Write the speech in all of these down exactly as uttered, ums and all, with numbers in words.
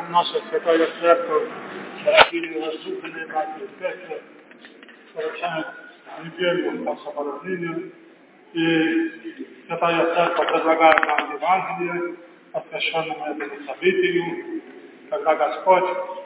наша Святая Церковь, дорогие возлюбленные братья и сестры, совершает неделю по соблазнению, и Святая Церковь предлагает нам Евангелие, посвященному этому событию, когда Господь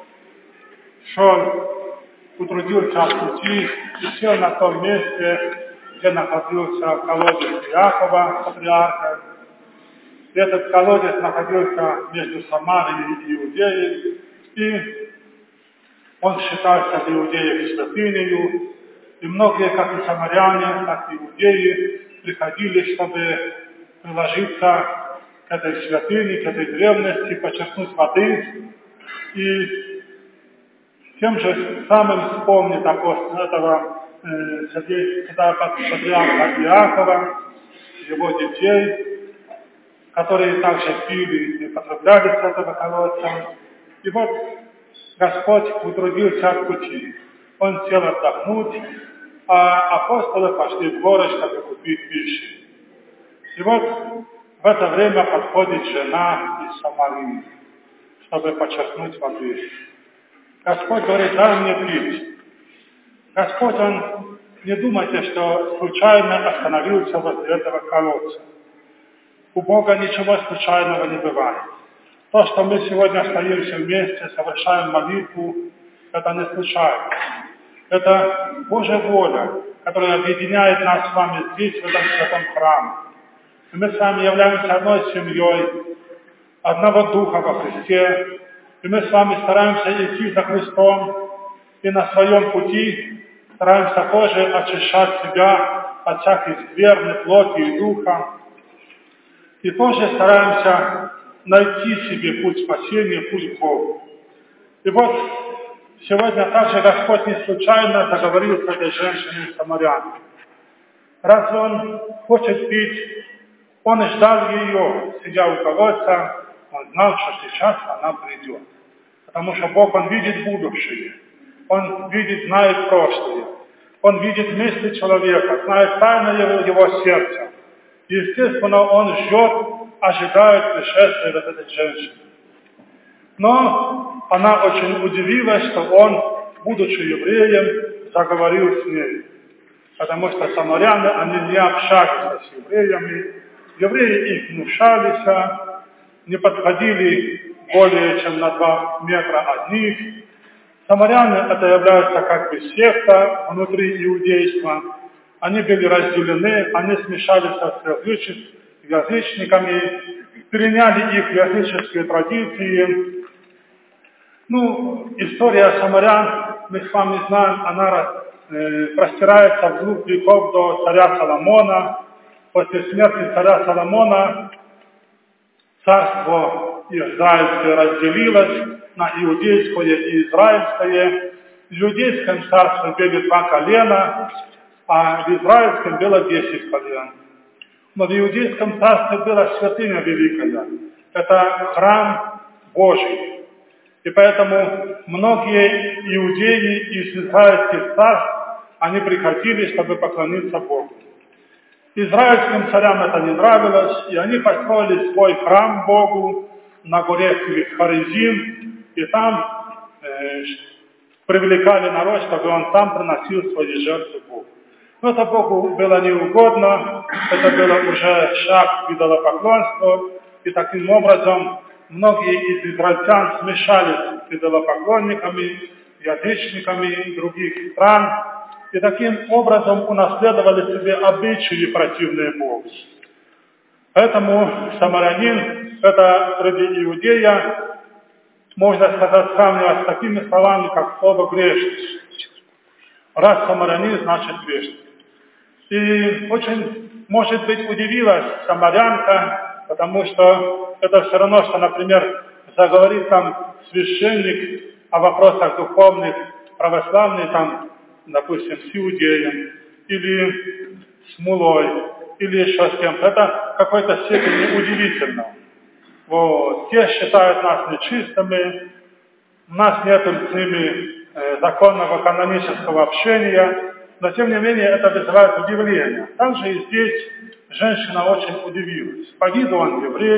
шел, утрудился от пути и сел на том месте, где находился колодец Иакова, патриарха. И этот колодец находился между Самарией и Иудеей, и он считался для иудеев святынею, и многие, как и самаряне, так и иудеи, приходили, чтобы приложиться к этой святыне, к этой древности, почерпнуть воды, и тем же самым вспомнит апостол этого э, патриарха Иакова, его детей, которые также пили и потребляли с этого колодца. И вот Господь утрудился от пути. Он сел отдохнуть, а апостолы пошли в город, чтобы купить пищу. И вот в это время подходит жена из Самарии, чтобы почерпнуть воды. Господь говорит: дай мне пить. Господь, Он, не думайте, что случайно остановился возле этого колодца. У Бога ничего случайного не бывает. То, что мы сегодня стоимся вместе, совершаем молитву, это не случайно. Это Божья воля, которая объединяет нас с вами здесь, в этом святом храме. И мы с вами являемся одной семьей, одного Духа во Христе. И мы с вами стараемся идти за Христом, и на своем пути стараемся тоже очищать себя от всякой скверны, плоти и духа. И тоже стараемся найти себе путь спасения, путь к Богу. И вот сегодня также Господь не случайно заговорил с этой женщиной самарянкой. Разве Он хочет пить? Он ждал ее, сидя у колодца, Он знал, что сейчас она придет. Потому что Бог, Он видит будущее. Он видит, знает прошлое. Он видит мысли человека, знает тайны его, его сердца. И, естественно, Он ждет, ожидает пришествия вот этой женщины. Но она очень удивилась, что Он, будучи евреем, заговорил с ней. Потому что самаряне, они не общались с евреями. Евреи их гнушались, не подходили более чем на два метра от них. Самаряне это является как бы секта внутри иудейства. Они были разделены, они смешались с язычниками, переняли их языческие традиции. Ну, история самарян, мы с вами знаем, она э, простирается в двух веков до царя Соломона. После смерти царя Соломона царство израильское разделилось на иудейское и израильское. В иудейском царстве были два колена, а в израильском было десять колен. Но в иудейском царстве была святыня великая. Это храм Божий. И поэтому многие иудеи из израильских царств, они приходили, чтобы поклониться Богу. Израильским царям это не нравилось, и они построили свой храм Богу на горе Харизим, и там э, привлекали народ, чтобы он там приносил свои жертвы Богу. Но это Богу было неугодно, это было уже шаг к идолопоклонству, и таким образом многие из израильтян смешались с идолопоклонниками, язычниками других стран, и таким образом унаследовали себе обычаи, противные Богу. Поэтому самарянин, это среди иудея, можно сказать, сравнивать с такими словами, как слово грешник. Раз самарянин, значит грешник. И очень, может быть, удивилась самарянка, потому что это все равно, что, например, заговорит там священник о вопросах духовных, православный там, допустим, с иудеем, или с мулой, или еще с кем-то. Это в какой-то степени удивительно. Вот. Те считают нас нечистыми, у нас нет с ними э, законного канонического общения, но тем не менее это вызывает удивление. Также и здесь женщина очень удивилась. По виду он еврей,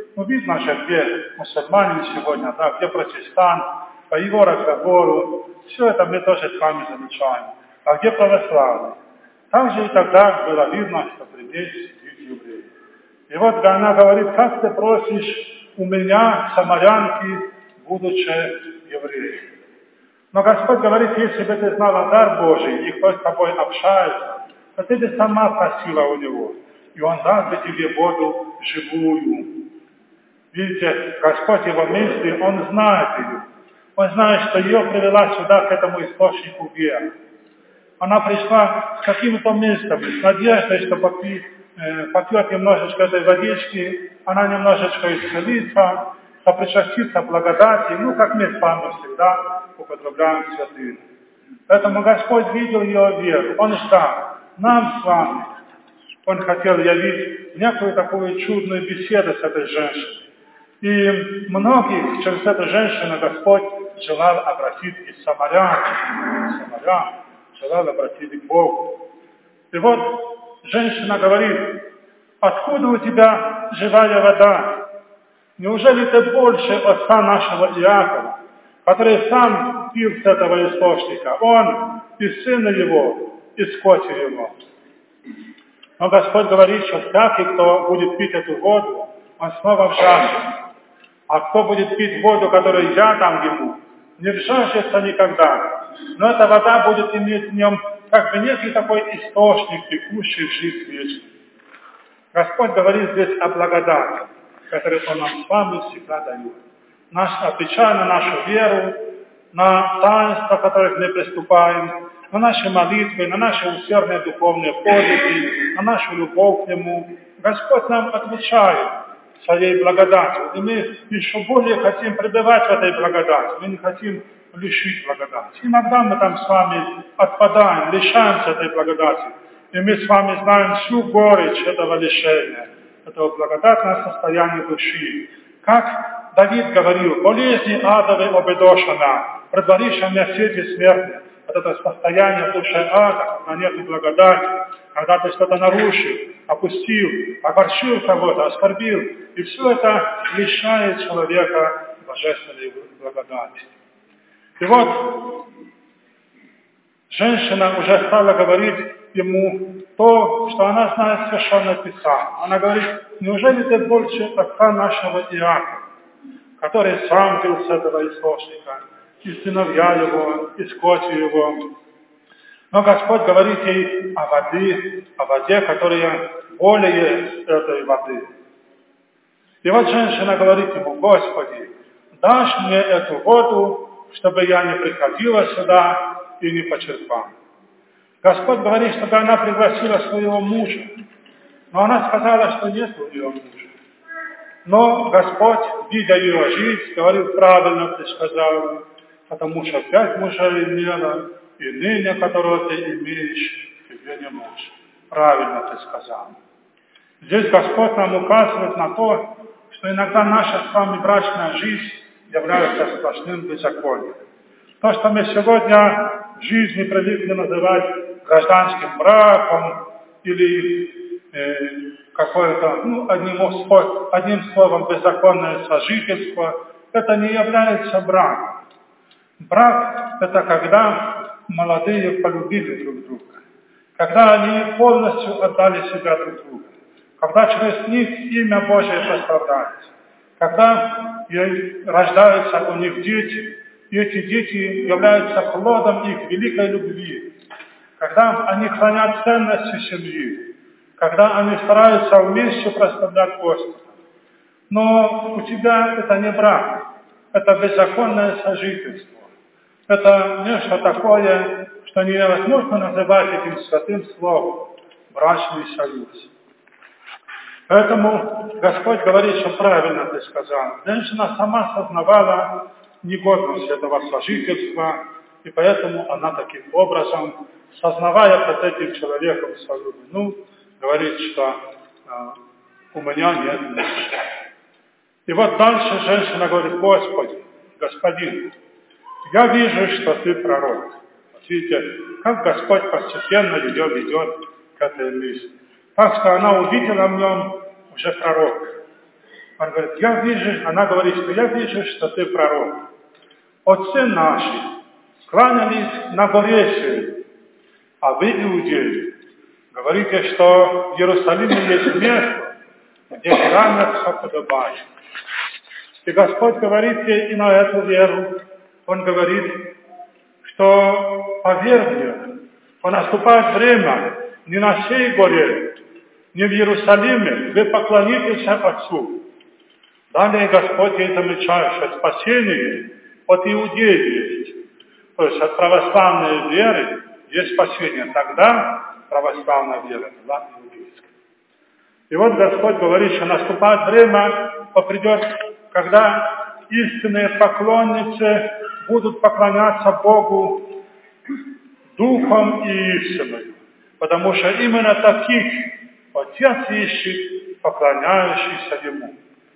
Ну, видно же, где мусульманин сегодня, да, где протестант, по его разговору. Все это мы тоже с вами замечаем. А где православный? Также и тогда было видно, что при ней сидит еврей. И вот она говорит, как ты просишь у меня, самарянки, будучи евреем. Но Господь говорит, если бы ты знала дар Божий, и кто с тобой общается, то ты бы сама просила у Него, и Он даст бы тебе воду живую. Видите, Господь его мысли, Он знает ее. Он знает, что ее привела сюда, к этому источнику веры. Она пришла с каким-то местом, с надеждой, что попьет, э, попьет немножечко этой водички, она немножечко исцелится, сопричастится благодати, ну, как мы с вами всегда употребляем святые. Поэтому Господь видел ее веру. Он ждал. Нам с вами Он хотел явить некую такую чудную беседу с этой женщиной. И многих через эту женщину Господь желал обратить из самарян, из самарян, желал обратить к Богу. И вот женщина говорит, откуда у тебя живая вода? Неужели ты больше отца нашего Иакова, который сам пил с этого источника, он и сына его, и скот его? Но Господь говорит, что всякий, кто будет пить эту воду, он снова вжаждется. А кто будет пить воду, которую я дам ему, не вжаждется никогда. Но эта вода будет иметь в нем как бы некий такой источник, текущий в жизнь вечную. Господь говорит здесь о благодати, которую Он нам с вами всегда дает. Наш, отвечая на нашу веру, на таинства, к которых мы приступаем, на наши молитвы, на наши усердные духовные подвиги, на нашу любовь к Нему, Господь нам отвечает своей благодатью. И мы еще более хотим пребывать в этой благодати. Мы не хотим лишить благодати. Иногда мы там с вами отпадаем, лишаемся этой благодати. И мы с вами знаем всю горечь этого лишения, этого благодатного состояния души. Как Давид говорил, болезни адовы обедошена, предварившая меня сети смертные. Вот это состояние в душе ада, когда нет благодати, когда ты что-то нарушил, опустил, огорчил кого-то, оскорбил. И все это лишает человека божественной благодати. И вот женщина уже стала говорить ему то, что она знает Священное Писание. Она говорит, неужели ты больше отца нашего Иакова, который сам пил с этого источника, и сыновья его, и скот его. Но Господь говорит ей о воде, о воде, которая более этой воды. И вот женщина говорит ему, Господи, дашь мне эту воду, чтобы я не приходила сюда и не почерпала. Господь говорит, чтобы она пригласила своего мужа. Но она сказала, что нет у нее мужа. Но Господь, видя ее жизнь, говорит, правильно ты сказал, потому что пять мужей имела, и ныне, которого ты имеешь, тебе не муж. Правильно ты сказал. Здесь Господь нам указывает на то, что иногда наша с вами брачная жизнь является сплошным беззаконием. То, что мы сегодня в жизни привыкли называть гражданским браком или э, какое-то, ну, одним, одним словом, беззаконное сожительство, это не является браком. Брак – это когда молодые полюбили друг друга, когда они полностью отдали себя друг другу, когда через них имя Божие прославляется, когда рождаются у них дети, и эти дети являются плодом их великой любви, когда они хранят ценности семьи, когда они стараются вместе прославлять Господа. Но у тебя это не брак, это беззаконное сожительство. Это нечто такое, что невозможно называть этим святым словом брачный союз. Поэтому Господь говорит, что правильно ты сказал. Женщина сама сознавала негодность этого сожительства, и поэтому она таким образом, сознавая под этим человеком свою вину, говорит, что э, у меня нет мужа. И вот дальше женщина говорит, Господи, Господин, я вижу, что ты пророк. Видите, как Господь постепенно ее ведет к этой мысли. Так что она увидела в нем уже пророка. Он говорит, я вижу, она говорит, что я вижу, что ты пророк. Отцы наши кланялись на горе сей, а вы, иудеи, говорите, что в Иерусалиме есть место, где кланяться подобает. И Господь говорит ей и на эту веру. Он говорит, что поверь мне, что наступает время не на сей горе, не в Иерусалиме, вы поклонитесь Отцу. Далее Господь ей замечает, что спасение от иудеев есть. То есть от православной веры есть спасение. Тогда православная вера была иудейская. И вот Господь говорит, что наступает время, придет, когда истинные поклонницы будут поклоняться Богу духом и истиной. Потому что именно таких Отец ищет, поклоняющийся Ему.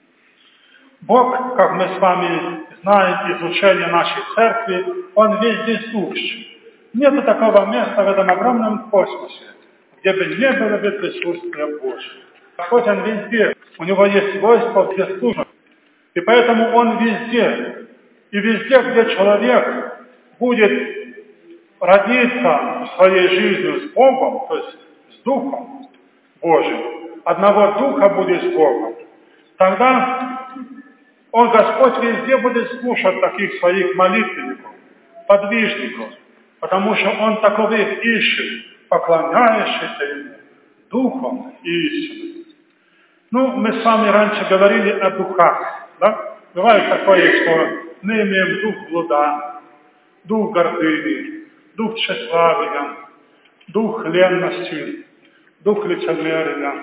Бог, как мы с вами знаем из учения нашей церкви, Он везде сущ. Нет такого места в этом огромном космосе, где бы не было бы присутствия Божьего. Господь Он везде. У Него есть свойство вездесущности. И поэтому Он везде. И везде, где человек будет родиться своей жизнью с Богом, то есть с Духом Божьим, одного Духа будет с Богом, тогда Он, Господь, везде будет слушать таких своих молитвенников, подвижников, потому что Он таковых ищет, поклоняющихся Ему Духом и истиной. Ну, мы с вами раньше говорили о духах, да? Бывает такое, что мы имеем дух блуда, дух гордыни, дух тщеславия, дух ленности, дух лицемерия,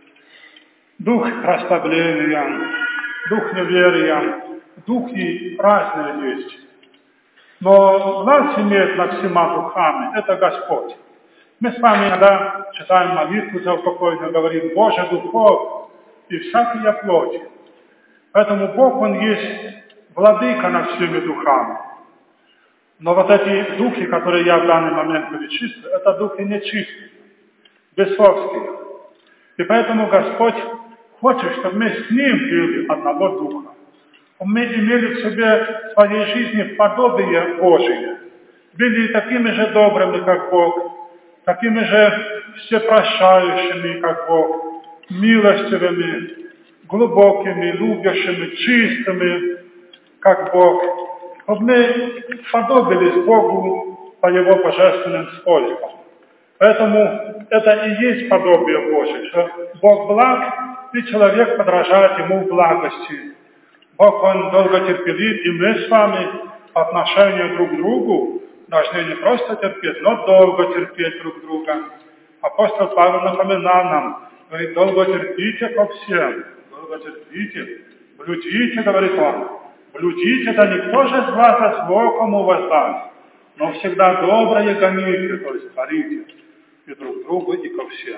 дух расслабления, дух неверия, духи разные есть. Но нас имеет над всема духами, это Господь. Мы с вами иногда читаем молитву за упокойного, говорим, Боже, духов и всякая плоть. Поэтому Бог, Он есть владыка над всеми духами. Но вот эти духи, которые я в данный момент перечислил, это духи нечистые, бесовские. И поэтому Господь хочет, чтобы мы с Ним были одного духа. Мы имели в себе в своей жизни подобие Божие. Были такими же добрыми, как Бог, такими же всепрощающими, как Бог, милостивыми, глубокими, любящими, чистыми, как Бог. Чтобы мы подобились Богу по Его божественным свойствам. Поэтому это и есть подобие Божие, что Бог благ, и человек подражает Ему в благости. Бог, Он долготерпелив, и мы с вами по отношению друг к другу должны не просто терпеть, но долго терпеть друг друга. Апостол Павел напоминал нам, говорит, долго терпите ко всем, долго терпите, блюдите, говорит он, блюдите, да никто же с вас за зло кому воздаст, но всегда доброе гоните, то есть творите и друг другу, и ко всем.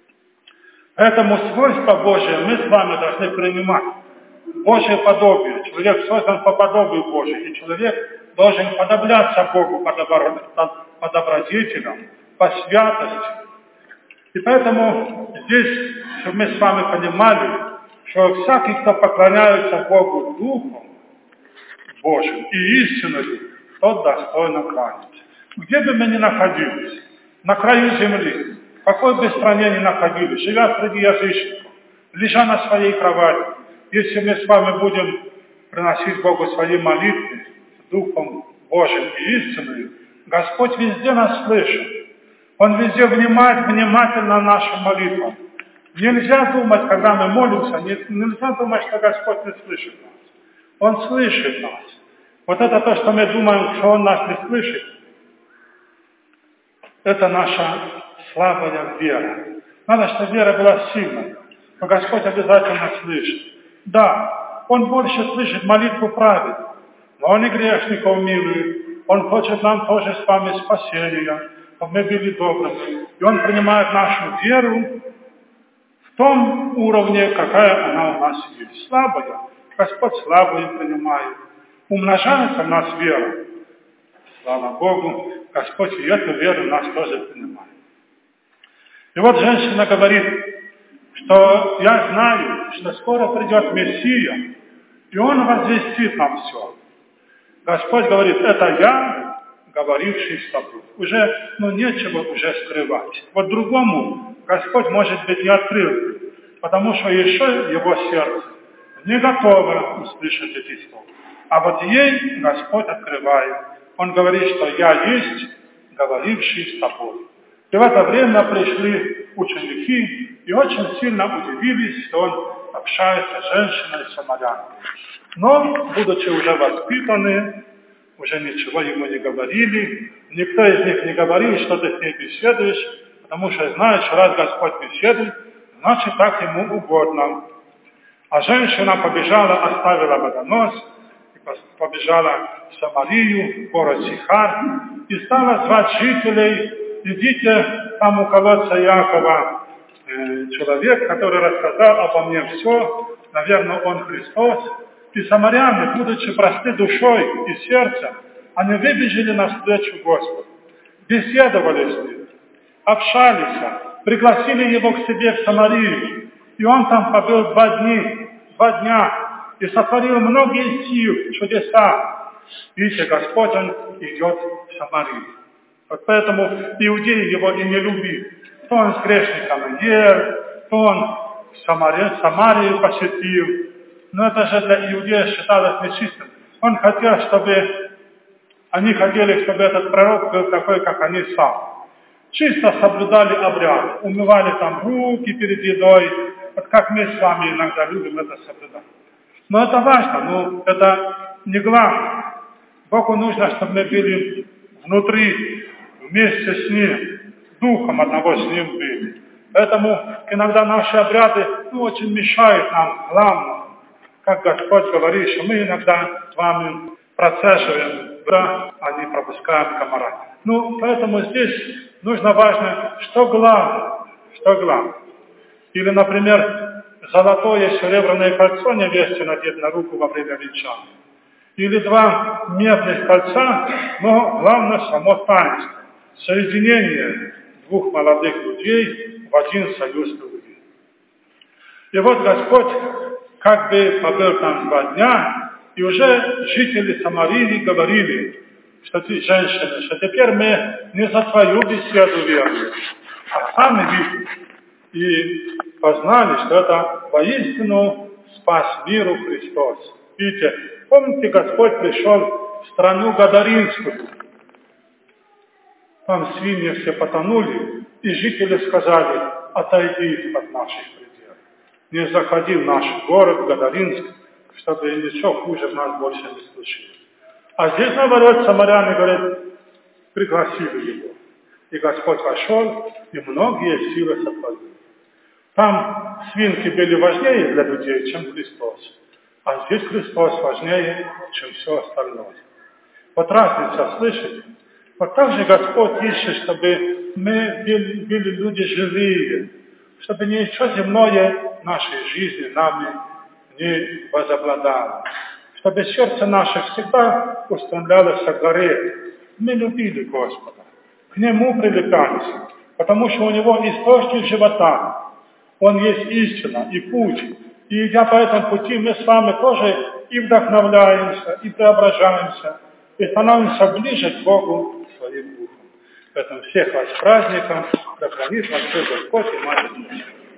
Поэтому свойства Божие мы с вами должны принимать. Божье подобие. Человек создан по подобию Божию, и человек должен подобляться Богу по, добро, по добродетелям, по святости. И поэтому здесь, чтобы мы с вами понимали, что всякий, кто поклоняется Богу Духом Божьим и истиною, тот достойно кланяется. Где бы мы ни находились, на краю земли, в какой бы стране ни находились, живя среди язычников, лежа на своей кровати, если мы с вами будем приносить Богу свои молитвы Духом Божьим и истиною, Господь везде нас слышит. Он везде внимает внимательно нашим молитвам. Нельзя думать, когда мы молимся, нельзя думать, что Господь не слышит нас. Он слышит нас. Вот это то, что мы думаем, что Он нас не слышит, это наша слабая вера. Надо, чтобы вера была сильной, но Господь обязательно слышит. Да, Он больше слышит молитву праведных, но Он и грешников милует. Он хочет нам тоже с вами спасения, чтобы мы были добрыми. И Он принимает нашу веру в том уровне, какая она у нас есть. Слабая. Господь слабую принимает. Умножается в нас вера. Слава Богу, Господь и эту веру нас тоже принимает. И вот женщина говорит, что я знаю, что скоро придет Мессия, и Он возвестит нам все. Господь говорит, это я, говоривший с тобой. Уже, ну, нечего уже скрывать. Вот другому Господь, может быть, не открыл, потому что еще его сердце не готово услышать эти слова. А вот ей Господь открывает. Он говорит, что я есть, говоривший с тобой. И в это время пришли ученики и очень сильно удивились, что он общается с женщиной-самарянкой. Но, будучи уже воспитаны, уже ничего ему не говорили. Никто из них не говорил, что ты с ней беседуешь, потому что знает, что раз Господь беседует, значит, так ему угодно. А женщина побежала, оставила водонос, и побежала в Самарию, в город Сихар, и стала звать жителей: идите, там у колодца Якова э, человек, который рассказал обо мне все, наверное, он Христос. И самаряне, будучи просты душой и сердцем, они выбежали навстречу Господу, беседовали с ним, общались, пригласили его к себе в Самарию. И он там побыл два дня, два дня, и сотворил многие силы, чудеса. Видите, Господь, Он идет в Самарию. Вот поэтому иудеи его и не любили. То он с грешниками ел, то он в Самарию, Самарию посетил. Но это же для иудеев считалось нечистым. Он хотел, чтобы, они хотели, чтобы этот пророк был такой, как они сами. Чисто соблюдали обряд, умывали там руки перед едой, вот как мы с вами иногда любим это соблюдать. Но это важно, но это не главное. Богу нужно, чтобы мы были внутри, вместе с Ним, духом одного с Ним были. Поэтому иногда наши обряды ну, очень мешают нам главному. Как Господь говорит, что мы иногда с вами процеживаем, да, а не пропускаем комара. Ну, поэтому здесь нужно важно, что главное, что главное. Или, например, золотое серебряное кольцо невесте надеть на руку во время венчания. Или два медных кольца, но главное само таинство. Соединение двух молодых людей в один союз любви. И вот Господь как бы побыл там два дня, и уже жители Самарии говорили, что ты, женщины, что теперь мы не за твою беседу веруем, а сами видим и познали, что это воистину спас миру Христос. Видите, помните, Господь пришел в страну Гадаринскую. Там свиньи все потонули, и жители сказали: отойди от наших пределов. Не заходи в наш город Гадаринск, чтобы ничего хуже в нас больше не случилось. А здесь, наоборот, самаряне, говорят, пригласили его. И Господь вошел, и многие силы сотворили. Там свинки были важнее для людей, чем Христос. А здесь Христос важнее, чем все остальное. Вот разница, слышите? Вот так же Господь ищет, чтобы мы были, были люди живые, чтобы ничего земное нашей жизни нами не возобладало. Чтобы сердце наше всегда устремлялось к горе. Мы любили Господа, к Нему привлекались, потому что у Него источник живота. Он есть истина и путь. И идя по этому пути, мы с вами тоже и вдохновляемся, и преображаемся, и становимся ближе к Богу своим духом. Поэтому всех вас с праздником, да хранит вас Господь и Матерь Божия.